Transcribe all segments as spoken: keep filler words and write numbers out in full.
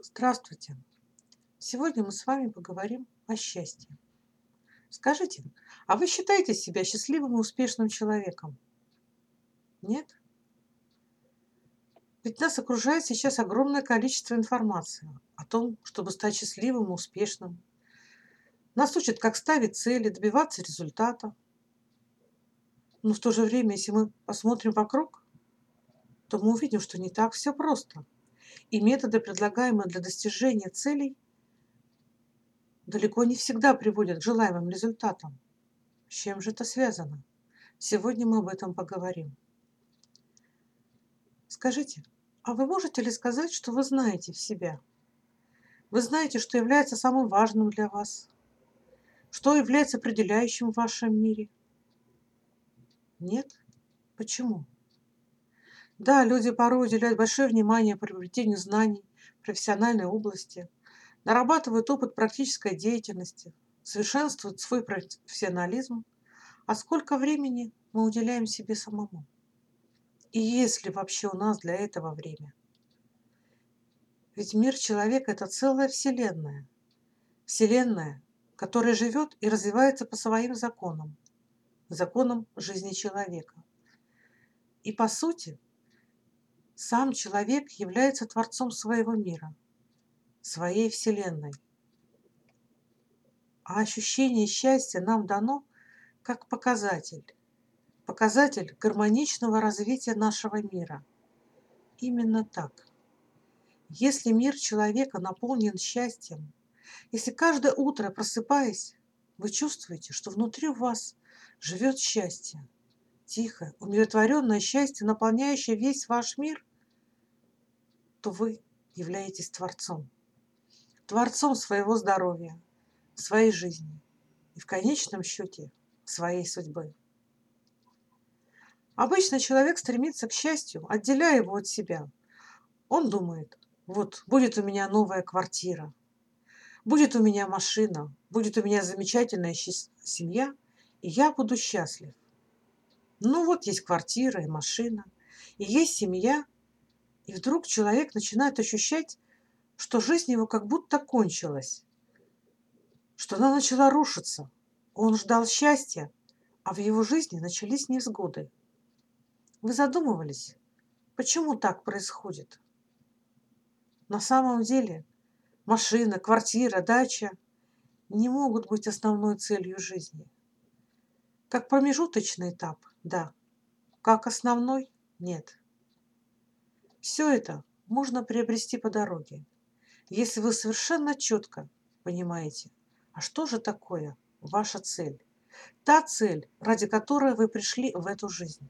Здравствуйте! Сегодня мы с вами поговорим о счастье. Скажите, а вы считаете себя счастливым и успешным человеком? Нет? Ведь нас окружает сейчас огромное количество информации о том, чтобы стать счастливым и успешным. Нас учат, как ставить цели, добиваться результата. Но в то же время, если мы посмотрим вокруг, то мы увидим, что не так все просто. И методы, предлагаемые для достижения целей, далеко не всегда приводят к желаемым результатам. С чем же это связано? Сегодня мы об этом поговорим. Скажите, а вы можете ли сказать, что вы знаете в себя? Вы знаете, что является самым важным для вас? Что является определяющим в вашем мире? Нет? Почему? Да, люди порой уделяют большое внимание приобретению знаний в профессиональной области, нарабатывают опыт практической деятельности, совершенствуют свой профессионализм. А сколько времени мы уделяем себе самому? И есть ли вообще у нас для этого время? Ведь мир человека– это целая вселенная. Вселенная, которая живет и развивается по своим законам, законам жизни человека. И по сути, сам человек является творцом своего мира, своей вселенной. А ощущение счастья нам дано как показатель, показатель гармоничного развития нашего мира. Именно так. Если мир человека наполнен счастьем, если каждое утро, просыпаясь, вы чувствуете, что внутри вас живет счастье, тихое, умиротворенное счастье, наполняющее весь ваш мир, то вы являетесь Творцом. Творцом своего здоровья, своей жизни и в конечном счете своей судьбы. Обычно человек стремится к счастью, отделяя его от себя. Он думает: вот будет у меня новая квартира, будет у меня машина, будет у меня замечательная семья, и я буду счастлив. Ну вот есть квартира и машина, и есть семья, и вдруг человек начинает ощущать, что жизнь его как будто кончилась, что она начала рушиться. Он ждал счастья, а в его жизни начались невзгоды. Вы задумывались, почему так происходит? На самом деле машина, квартира, дача не могут быть основной целью жизни. Как промежуточный этап, да. Как основной, нет. Все это можно приобрести по дороге, если вы совершенно четко понимаете, а что же такое ваша цель, та цель, ради которой вы пришли в эту жизнь.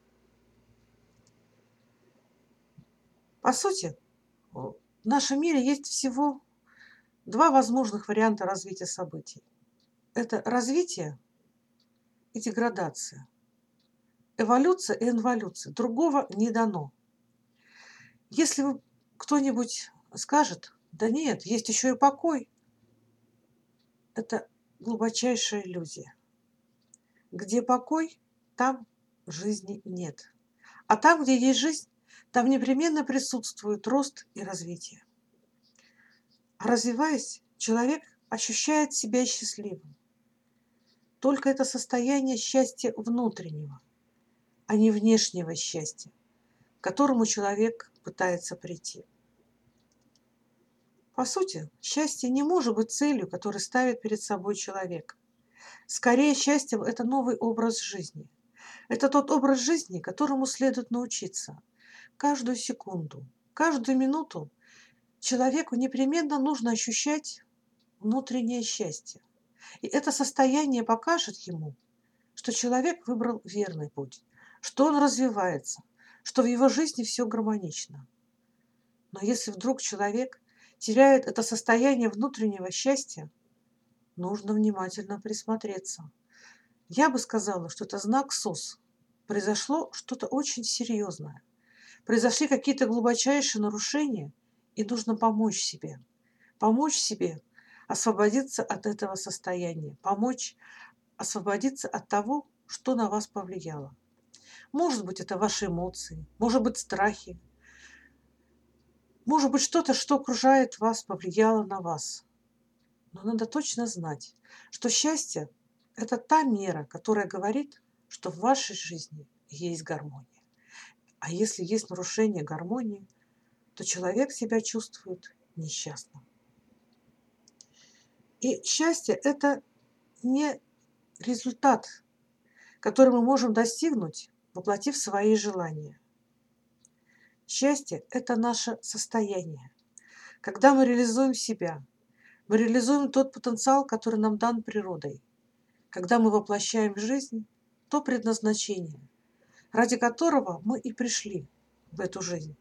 По сути, в нашем мире есть всего два возможных варианта развития событий. Это развитие и деградация. Эволюция и инволюция. Другого не дано. Если вы кто-нибудь скажет: да нет, есть еще и покой, это глубочайшая иллюзия. Где покой, там жизни нет. А там, где есть жизнь, там непременно присутствует рост и развитие. А развиваясь, человек ощущает себя счастливым. Только это состояние счастья внутреннего, а не внешнего счастья, к которому человек пытается прийти. По сути, счастье не может быть целью, которую ставит перед собой человек. Скорее, счастье– это новый образ жизни. Это тот образ жизни, которому следует научиться. Каждую секунду, каждую минуту человеку непременно нужно ощущать внутреннее счастье. И это состояние покажет ему, что человек выбрал верный путь, что он развивается, что в его жизни все гармонично. Но если вдруг человек теряет это состояние внутреннего счастья, нужно внимательно присмотреться. Я бы сказала, что это знак СОС. Произошло что-то очень серьезное. Произошли какие-то глубочайшие нарушения, и нужно помочь себе. Помочь себе освободиться от этого состояния, помочь освободиться от того, что на вас повлияло. Может быть, это ваши эмоции, может быть, страхи, Может быть, что-то, что окружает вас, повлияло на вас. Но надо точно знать, что счастье– это та мера, которая говорит, что в вашей жизни есть гармония. А если есть нарушение гармонии, то человек себя чувствует несчастным. И счастье– это не результат, который мы можем достигнуть, воплотив свои желания. Счастье– это наше состояние. Когда мы реализуем себя, мы реализуем тот потенциал, который нам дан природой. Когда мы воплощаем в жизнь то предназначение, ради которого мы и пришли в эту жизнь.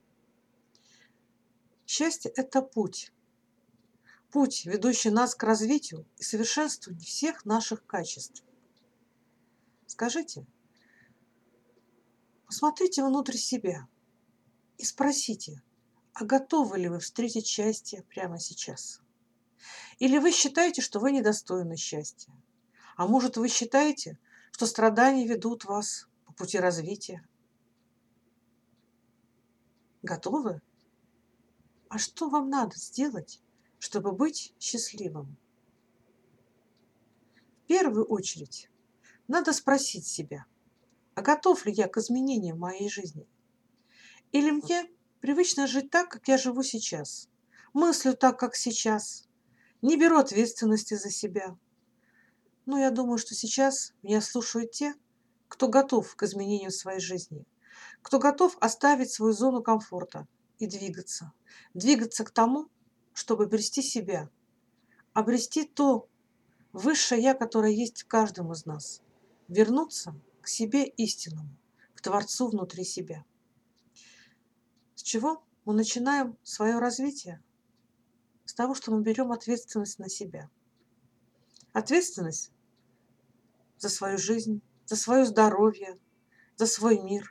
Счастье– это путь. Путь, ведущий нас к развитию и совершенствованию всех наших качеств. Скажите, посмотрите внутрь себя и спросите, а готовы ли вы встретить счастье прямо сейчас? Или вы считаете, что вы недостойны счастья? А может, вы считаете, что страдания ведут вас по пути развития? Готовы? А что вам надо сделать, чтобы быть счастливым? В первую очередь, надо спросить себя, а готов ли я к изменениям в моей жизни? Или мне привычно жить так, как я живу сейчас? Мыслю так, как сейчас. Не беру ответственности за себя. Но я думаю, что сейчас меня слушают те, кто готов к изменению своей жизни, кто готов оставить свою зону комфорта и двигаться. Двигаться к тому, чтобы обрести себя, обрести то высшее «я», которое есть в каждом из нас. Вернуться к себе истинному, к Творцу внутри себя. С чего мы начинаем свое развитие? С того, что мы берем ответственность на себя. Ответственность за свою жизнь, за свое здоровье, за свой мир.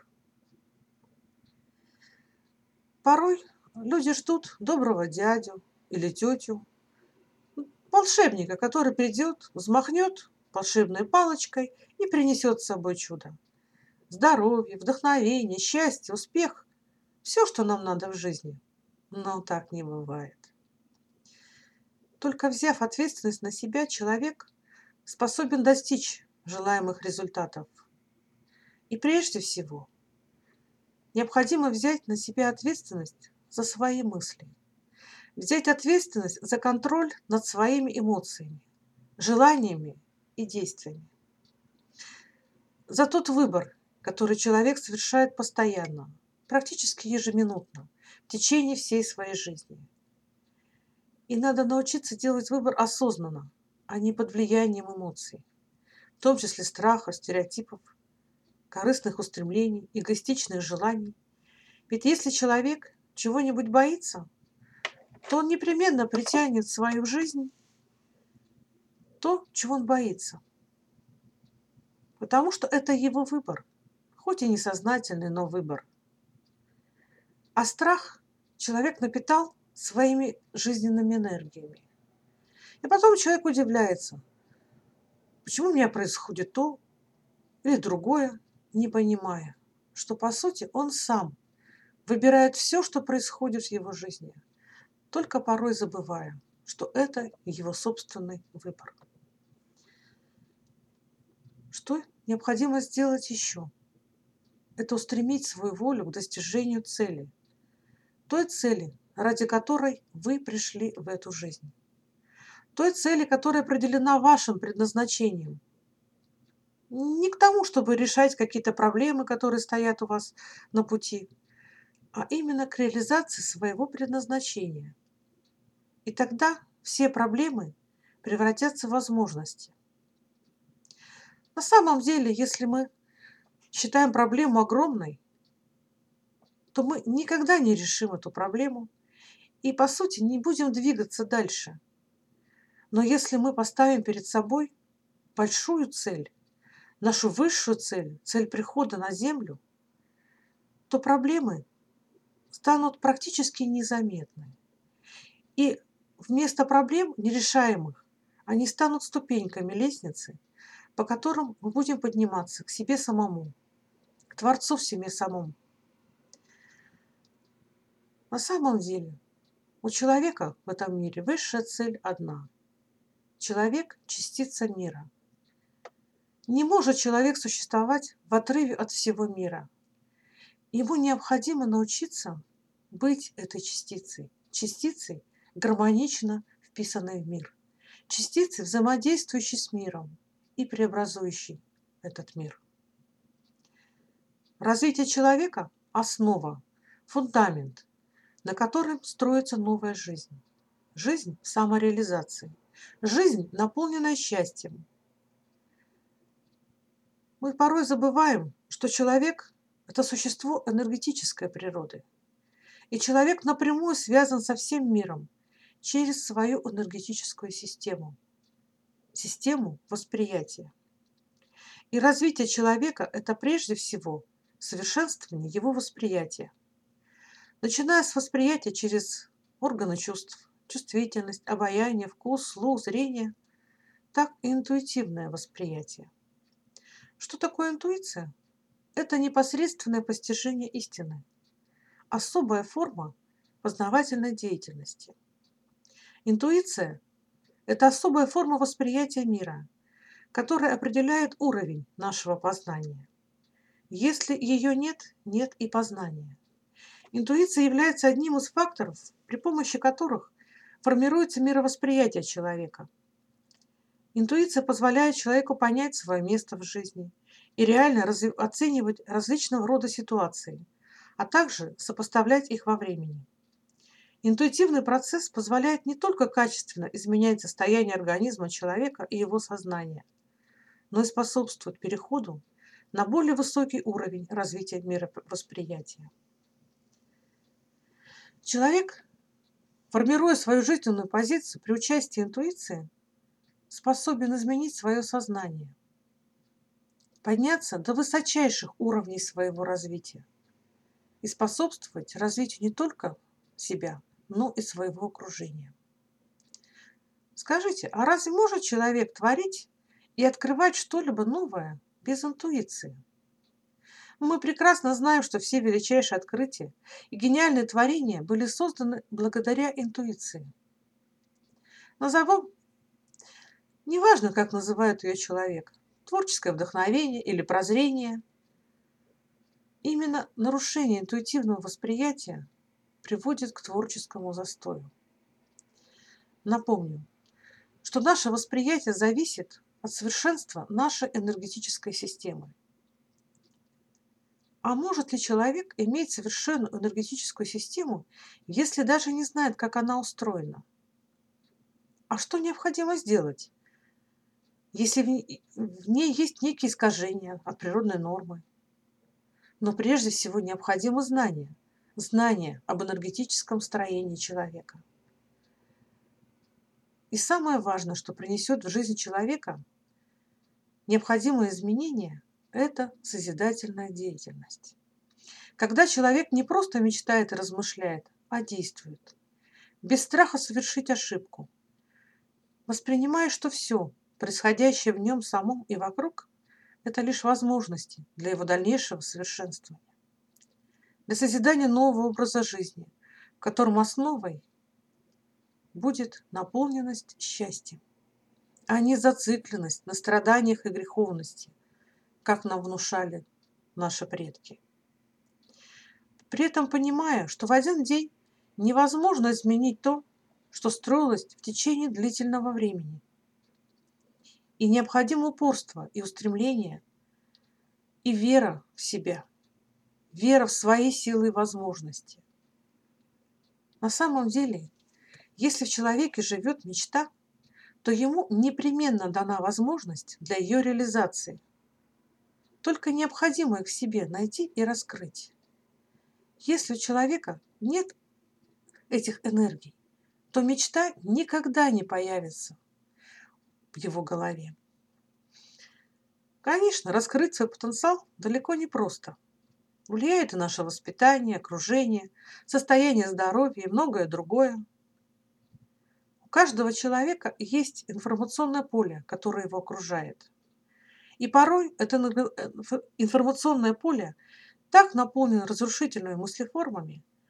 Порой люди ждут доброго дядю или тетю, волшебника, который придет, взмахнет волшебной палочкой и принесет с собой чудо. Здоровье, вдохновение, счастье, успех – все, что нам надо в жизни. Но так не бывает. Только взяв ответственность на себя, человек способен достичь желаемых результатов. И прежде всего, необходимо взять на себя ответственность за свои мысли. Взять ответственность за контроль над своими эмоциями, желаниями и действиями. За тот выбор, который человек совершает постоянно, практически ежеминутно, в течение всей своей жизни. И надо научиться делать выбор осознанно, а не под влиянием эмоций, в том числе страха, стереотипов, корыстных устремлений, эгоистичных желаний. Ведь если человек чего-нибудь боится, то он непременно притянет в свою жизнь то, чего он боится. Потому что это его выбор, хоть и несознательный, но выбор. А страх человек напитал своими жизненными энергиями. И потом человек удивляется, почему у меня происходит то или другое, не понимая, что по сути он сам выбирает все, что происходит в его жизни, только порой забывая, что это его собственный выбор. Что необходимо сделать еще? Это устремить свою волю к достижению цели. Той цели, ради которой вы пришли в эту жизнь. Той цели, которая определена вашим предназначением. Не к тому, чтобы решать какие-то проблемы, которые стоят у вас на пути, а именно к реализации своего предназначения. И тогда все проблемы превратятся в возможности. На самом деле, если мы считаем проблему огромной, то мы никогда не решим эту проблему и, по сути, не будем двигаться дальше. Но если мы поставим перед собой большую цель, нашу высшую цель, цель прихода на Землю, то проблемы станут практически незаметны. И вместо проблем нерешаемых они станут ступеньками лестницы, по которым мы будем подниматься к себе самому, к Творцу в себе самом. На самом деле у человека в этом мире высшая цель одна. Человек– частица мира. Не может человек существовать в отрыве от всего мира. Ему необходимо научиться быть этой частицей, частицей, гармонично вписанной в мир, частицей, взаимодействующей с миром и преобразующей этот мир. Развитие человека– основа, фундамент, на котором строится новая жизнь. Жизнь самореализации, жизнь, наполненная счастьем. Мы порой забываем, что человек – это существо энергетической природы, и человек напрямую связан со всем миром через свою энергетическую систему, систему восприятия. И развитие человека – это прежде всего совершенствование его восприятия. Начиная с восприятия через органы чувств, чувствительность, обаяние, вкус, слух, зрение, так и интуитивное восприятие. Что такое интуиция? Это непосредственное постижение истины, особая форма познавательной деятельности. Интуиция – это особая форма восприятия мира, которая определяет уровень нашего познания. Если ее нет, нет и познания. Интуиция является одним из факторов, при помощи которых формируется мировосприятие человека. Интуиция позволяет человеку понять свое место в жизни и реально разви- оценивать различного рода ситуации, а также сопоставлять их во времени. Интуитивный процесс позволяет не только качественно изменять состояние организма человека и его сознания, но и способствует переходу на более высокий уровень развития мировосприятия. Человек, формируя свою жизненную позицию при участии интуиции, способен изменить свое сознание, подняться до высочайших уровней своего развития и способствовать развитию не только себя, но и своего окружения. Скажите, а разве может человек творить и открывать что-либо новое без интуиции? Мы прекрасно знаем, что все величайшие открытия и гениальные творения были созданы благодаря интуиции. Назовем, неважно, как называют ее человек, творческое вдохновение или прозрение, именно нарушение интуитивного восприятия приводит к творческому застою. Напомню, что наше восприятие зависит от совершенства нашей энергетической системы. А может ли человек иметь совершенную энергетическую систему, если даже не знает, как она устроена? А что необходимо сделать, если в ней есть некие искажения от природной нормы? Но прежде всего необходимо знание, знание об энергетическом строении человека. И самое важное, что принесет в жизнь человека необходимые изменения, это созидательная деятельность. Когда человек не просто мечтает и размышляет, а действует, без страха совершить ошибку, воспринимая, что все, происходящее в нем самом и вокруг, это лишь возможности для его дальнейшего совершенствования, для созидания нового образа жизни, в котором основой будет наполненность счастьем, а не зацикленность на страданиях и греховности, как нам внушали наши предки. При этом понимая, что в один день невозможно изменить то, что строилось в течение длительного времени. И необходимо упорство и устремление, и вера в себя, вера в свои силы и возможности. На самом деле, если в человеке живет мечта, то ему непременно дана возможность для ее реализации. Только необходимо их в себе найти и раскрыть. Если у человека нет этих энергий, то мечта никогда не появится в его голове. Конечно, раскрыть свой потенциал далеко не просто. Влияет и наше воспитание, окружение, состояние здоровья и многое другое. У каждого человека есть информационное поле, которое его окружает. И порой это информационное поле так наполнено разрушительными мыслеформами,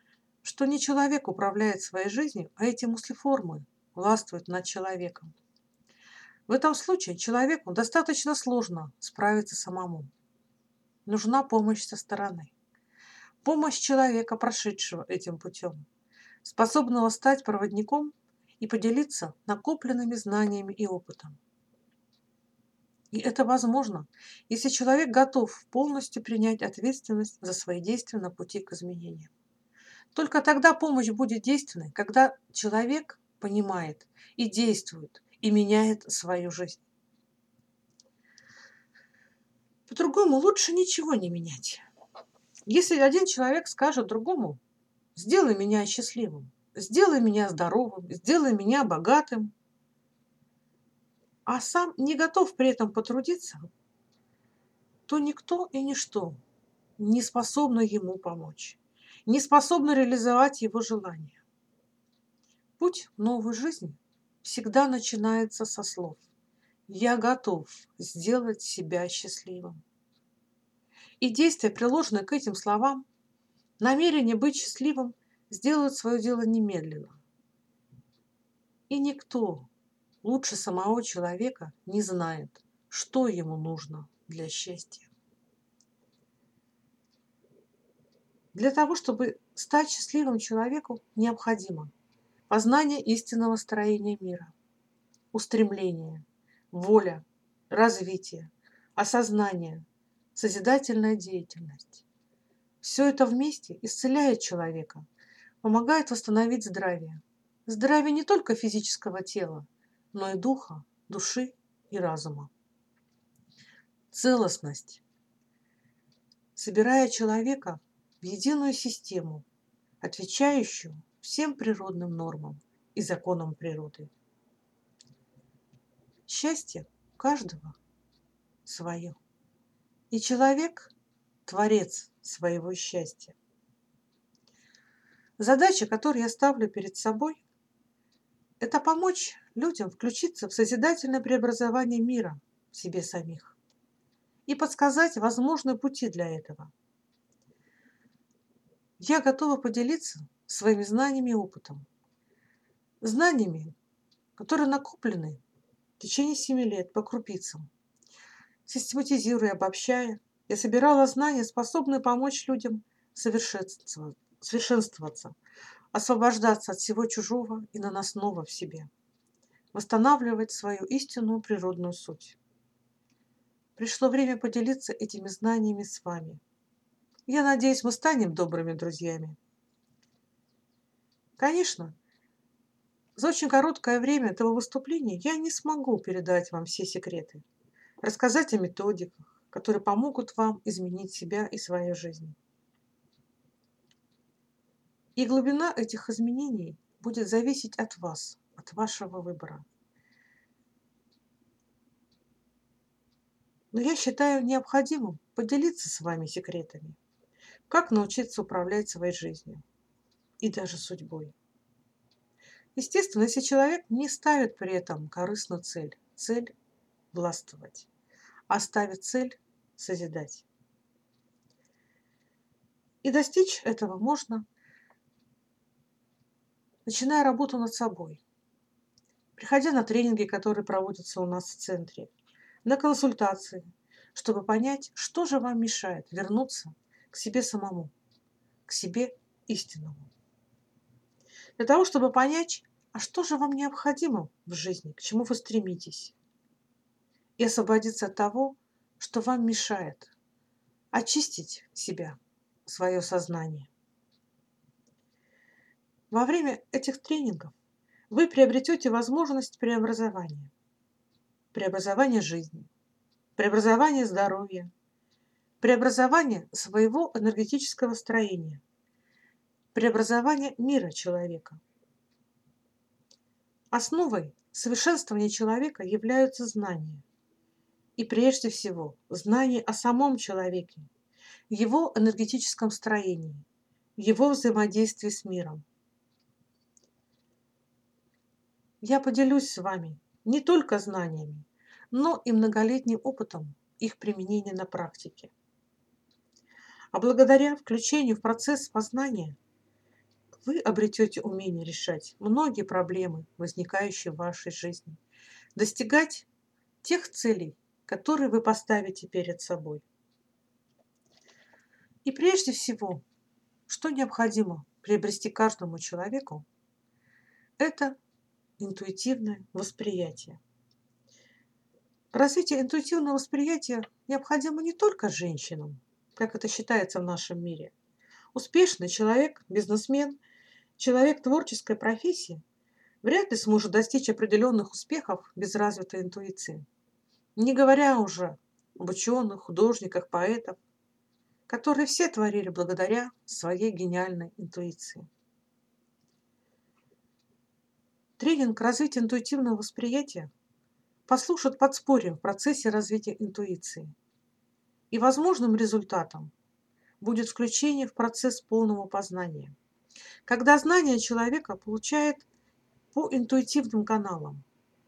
что не человек управляет своей жизнью, а эти мыслеформы властвуют над человеком. В этом случае человеку достаточно сложно справиться самому. Нужна помощь со стороны. Помощь человека, прошедшего этим путем, способного стать проводником и поделиться накопленными знаниями и опытом. И это возможно, если человек готов полностью принять ответственность за свои действия на пути к изменениям. Только тогда помощь будет действенной, когда человек понимает и действует, и меняет свою жизнь. По-другому лучше ничего не менять. Если один человек скажет другому: «Сделай меня счастливым, сделай меня здоровым, сделай меня богатым», а сам не готов при этом потрудиться, то никто и ничто не способно ему помочь, не способно реализовать его желания. Путь в новую жизнь всегда начинается со слов: «Я готов сделать себя счастливым». И действия, приложенные к этим словам, намерение быть счастливым, сделают свое дело немедленно. И никто лучше самого человека не знает, что ему нужно для счастья. Для того, чтобы стать счастливым человеку, необходимо познание истинного строения мира, устремление, воля, развитие, осознание, созидательная деятельность. Все это вместе исцеляет человека, помогает восстановить здравие. Здравие не только физического тела, но и духа, души и разума. Целостность, собирая человека в единую систему, отвечающую всем природным нормам и законам природы. Счастье у каждого свое. И человек – творец своего счастья. Задача, которую я ставлю перед собой, это помочь людям включиться в созидательное преобразование мира в себе самих и подсказать возможные пути для этого. Я готова поделиться своими знаниями и опытом. Знаниями, которые накоплены в течение семи лет по крупицам. Систематизируя, обобщая, я собирала знания, способные помочь людям совершенствоваться, совершенствоваться, освобождаться от всего чужого и наносного в себе, восстанавливать свою истинную природную суть. Пришло время поделиться этими знаниями с вами. Я надеюсь, мы станем добрыми друзьями. Конечно, за очень короткое время этого выступления я не смогу передать вам все секреты, рассказать о методиках, которые помогут вам изменить себя и свою жизнь. И глубина этих изменений будет зависеть от вас, от вашего выбора. Но я считаю необходимым поделиться с вами секретами, как научиться управлять своей жизнью и даже судьбой. Естественно, если человек не ставит при этом корыстную цель, цель властвовать, а ставит цель созидать. И достичь этого можно, начиная работу над собой, приходя на тренинги, которые проводятся у нас в центре, на консультации, чтобы понять, что же вам мешает вернуться к себе самому, к себе истинному. Для того, чтобы понять, а что же вам необходимо в жизни, к чему вы стремитесь, и освободиться от того, что вам мешает, очистить себя, свое сознание. Во время этих тренингов вы приобретете возможность преобразования, преобразования жизни, преобразования здоровья, преобразования своего энергетического строения, преобразования мира человека. Основой совершенствования человека являются знания. И прежде всего знания о самом человеке, его энергетическом строении, его взаимодействии с миром. Я поделюсь с вами не только знаниями, но и многолетним опытом их применения на практике. А благодаря включению в процесс познания вы обретете умение решать многие проблемы, возникающие в вашей жизни, достигать тех целей, которые вы поставите перед собой. И прежде всего, что необходимо приобрести каждому человеку, это интуитивное восприятие. Развитие интуитивного восприятия необходимо не только женщинам, как это считается в нашем мире. Успешный человек, бизнесмен, человек творческой профессии вряд ли сможет достичь определенных успехов без развитой интуиции. Не говоря уже об ученых, художниках, поэтах, которые все творили благодаря своей гениальной интуиции. Тренинг развития интуитивного восприятия послужит подспорьем в процессе развития интуиции. И возможным результатом будет включение в процесс полного познания, когда знание человека получает по интуитивным каналам.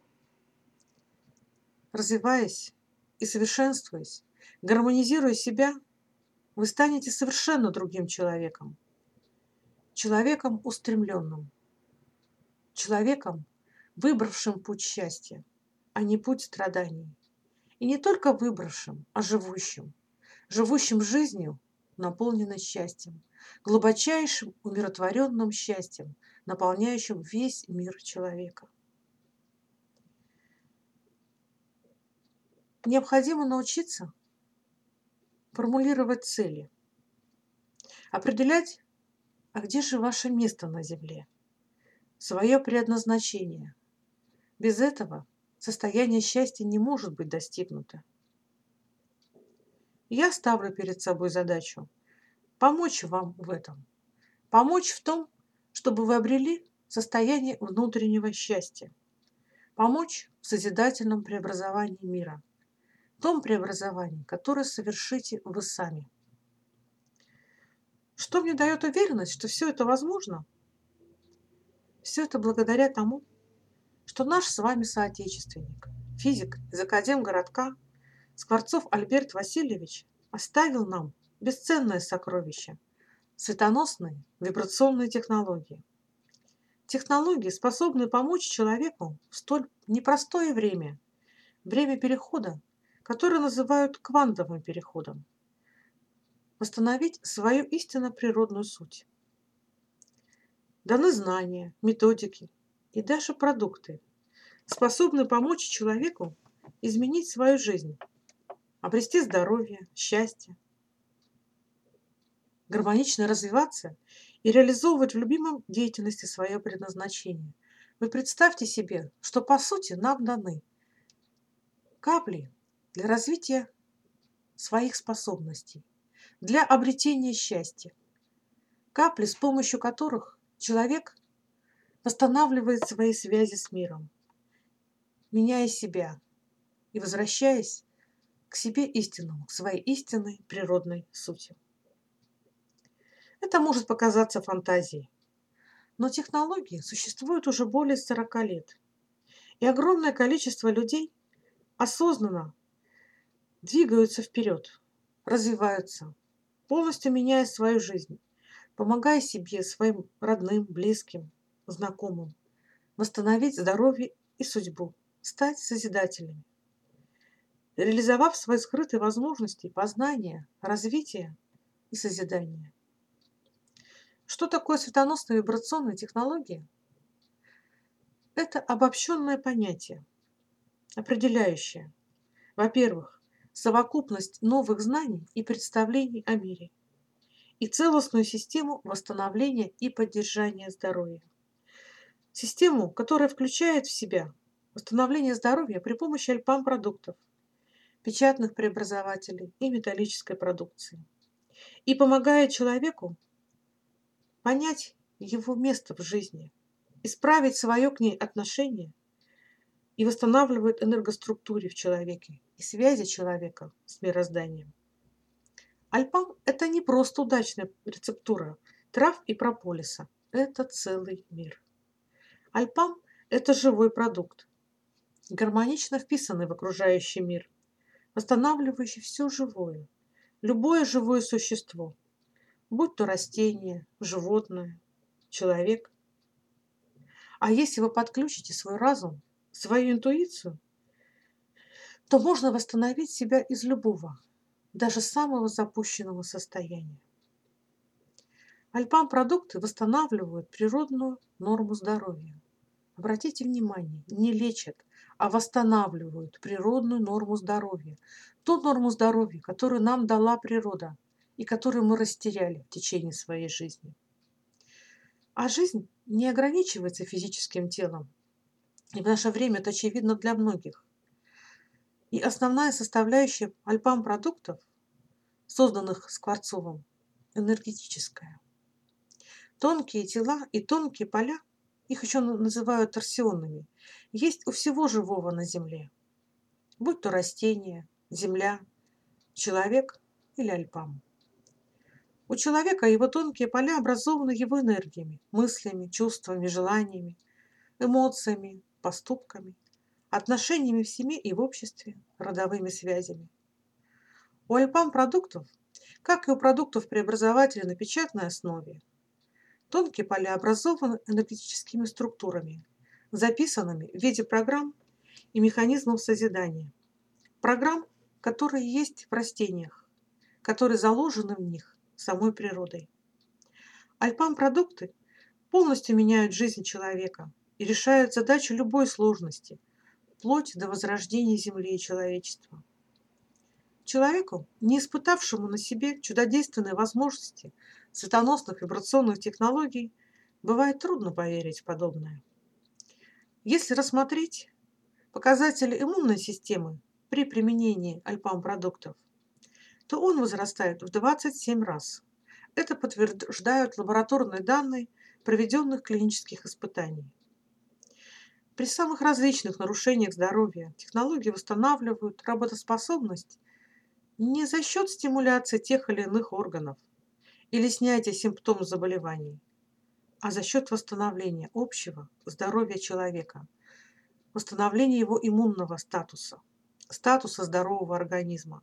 Развиваясь и совершенствуясь, гармонизируя себя, вы станете совершенно другим человеком. Человеком устремленным. Человеком, выбравшим путь счастья, а не путь страданий. И не только выбравшим, а живущим. Живущим жизнью, наполненной счастьем. Глубочайшим умиротворенным счастьем, наполняющим весь мир человека. Необходимо научиться формулировать цели, определять, а где же ваше место на Земле, свое предназначение. Без этого состояние счастья не может быть достигнуто. Я ставлю перед собой задачу помочь вам в этом, помочь в том, чтобы вы обрели состояние внутреннего счастья, помочь в созидательном преобразовании мира, в том преобразовании, которое совершите вы сами. Что мне дает уверенность, что все это возможно? Все это благодаря тому, что наш с вами соотечественник, физик из Академгородка Скворцов Альберт Васильевич оставил нам бесценное сокровище – светоносные вибрационные технологии. Технологии, способные помочь человеку в столь непростое время, время перехода, которое называют квантовым переходом, восстановить свою истинно природную суть. Даны знания, методики и даже продукты, способные помочь человеку изменить свою жизнь, обрести здоровье, счастье, гармонично развиваться и реализовывать в любимом деятельности свое предназначение. Вы представьте себе, что по сути нам даны капли для развития своих способностей, для обретения счастья, капли, с помощью которых человек восстанавливает свои связи с миром, меняя себя и возвращаясь к себе истинному, к своей истинной природной сути. Это может показаться фантазией, но технологии существуют уже более сорока лет, и огромное количество людей осознанно двигаются вперед, развиваются, полностью меняя свою жизнь, помогая себе, своим родным, близким, знакомым, восстановить здоровье и судьбу, стать созидателями, реализовав свои скрытые возможности познания, развития и созидания. Что такое светоносные вибрационные технологии? Это обобщенное понятие, определяющее, во-первых, совокупность новых знаний и представлений о мире и целостную систему восстановления и поддержания здоровья. Систему, которая включает в себя восстановление здоровья при помощи альпам-продуктов, печатных преобразователей и металлической продукции, и помогает человеку понять его место в жизни, исправить свое к ней отношение и восстанавливает энергоструктуры в человеке и связи человека с мирозданием. Альпам – это не просто удачная рецептура трав и прополиса, это целый мир. Альпам – это живой продукт, гармонично вписанный в окружающий мир, восстанавливающий все живое, любое живое существо, будь то растение, животное, человек. А если вы подключите свой разум, свою интуицию, то можно восстановить себя из любого, даже самого запущенного состояния. Альпам-продукты восстанавливают природную норму здоровья. Обратите внимание, не лечат, а восстанавливают природную норму здоровья. Ту норму здоровья, которую нам дала природа и которую мы растеряли в течение своей жизни. А жизнь не ограничивается физическим телом. И в наше время это очевидно для многих. И основная составляющая альпам-продуктов, созданных Скворцовым, энергетическая. Тонкие тела и тонкие поля, их еще называют торсионными, есть у всего живого на Земле, будь то растение, земля, человек или альпам. У человека его тонкие поля образованы его энергиями, мыслями, чувствами, желаниями, эмоциями, поступками, отношениями в семье и в обществе, родовыми связями. У альпам-продуктов, как и у продуктов преобразователя на печатной основе, тонкие поля образованы энергетическими структурами, записанными в виде программ и механизмов созидания. Программ, которые есть в растениях, которые заложены в них самой природой. Альпам-продукты полностью меняют жизнь человека и решают задачу любой сложности, вплоть до возрождения Земли и человечества. Человеку, не испытавшему на себе чудодейственные возможности светоносных вибрационных технологий, бывает трудно поверить в подобное. Если рассмотреть показатели иммунной системы при применении альпам-продуктов, то он возрастает в двадцать семь раз. Это подтверждают лабораторные данные проведенных клинических испытаний. При самых различных нарушениях здоровья технологии восстанавливают работоспособность не за счет стимуляции тех или иных органов или снятия симптомов заболеваний, а за счет восстановления общего здоровья человека, восстановления его иммунного статуса, статуса здорового организма.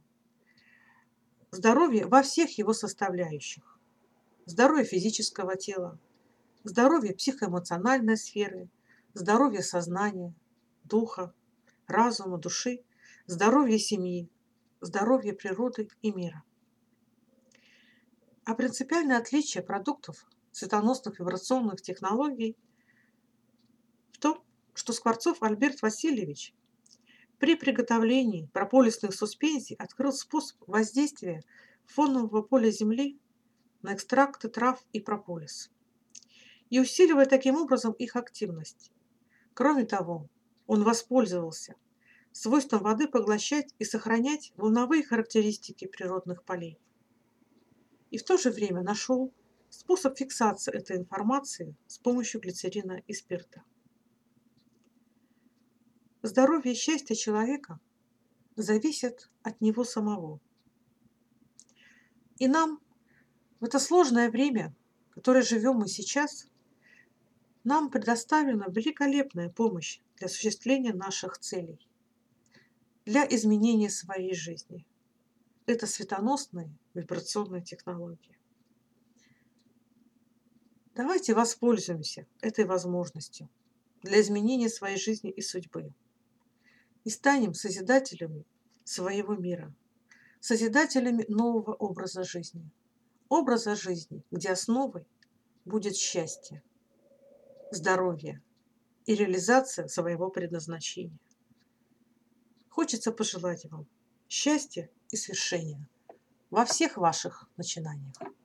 Здоровье во всех его составляющих. Здоровье физического тела, здоровье психоэмоциональной сферы, здоровье сознания, духа, разума, души, здоровье семьи, здоровье природы и мира. А принципиальное отличие продуктов светоносных вибрационных технологий в том, что Скворцов Альберт Васильевич при приготовлении прополисных суспензий открыл способ воздействия фонового поля Земли на экстракты трав и прополис и усиливая таким образом их активность. Кроме того, он воспользовался свойством воды поглощать и сохранять волновые характеристики природных полей. И в то же время нашел способ фиксации этой информации с помощью глицерина и спирта. Здоровье и счастье человека зависят от него самого. И нам в это сложное время, в которое живем мы сейчас, нам предоставлена великолепная помощь для осуществления наших целей, для изменения своей жизни. Это светоносные вибрационные технологии. Давайте воспользуемся этой возможностью для изменения своей жизни и судьбы и станем созидателями своего мира, созидателями нового образа жизни, образа жизни, где основой будет счастье, здоровье и реализация своего предназначения. Хочется пожелать вам счастья и свершения во всех ваших начинаниях.